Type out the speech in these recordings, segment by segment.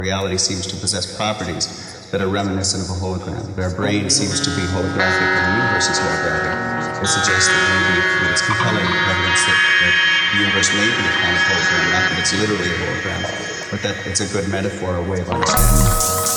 reality seems to possess properties that are reminiscent of a hologram. Their brain seems to be holographic and the universe is holographic. It suggests that maybe it's compelling evidence that the universe may be a kind of hologram, not that it's literally a hologram, but that it's a good metaphor, a way of understanding.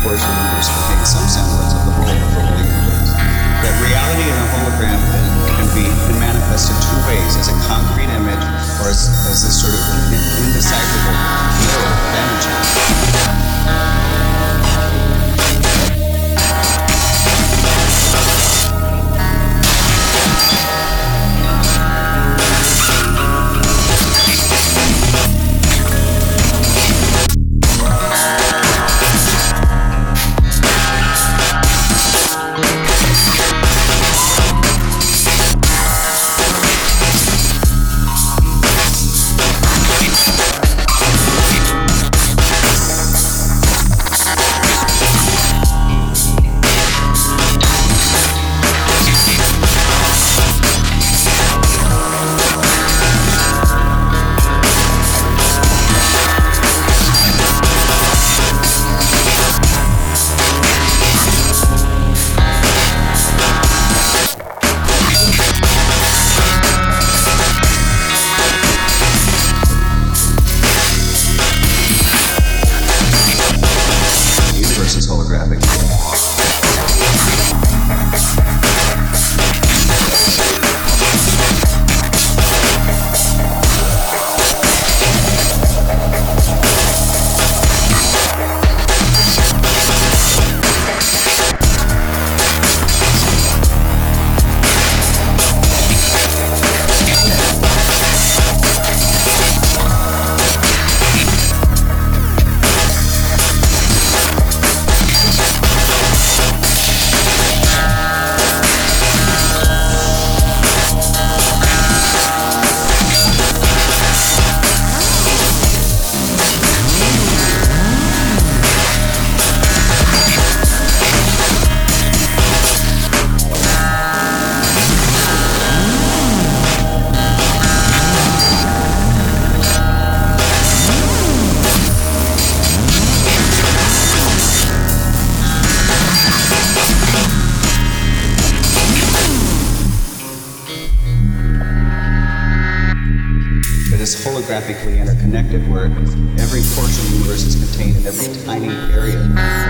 portion of the universe contains some semblance of the whole of the whole universe. That reality in a hologram can be manifested two ways, as a concrete image or as this sort of indecipherable mirror of energy. Is holographically interconnected, where every portion of the universe is contained in every tiny area.